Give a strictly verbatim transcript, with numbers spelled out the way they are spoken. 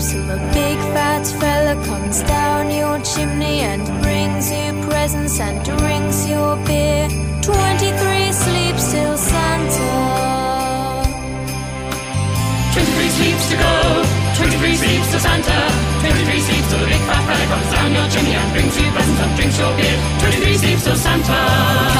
till the big fat fella comes down your chimney and brings you presents and drinks your beer. Twenty-three sleeps till Santa. Twenty-three sleeps to go, twenty-three sleeps to Santa. Twenty-three sleeps till the big fat fella comes down your chimney and brings you presents and drinks your beer. Twenty-three sleeps till Santa.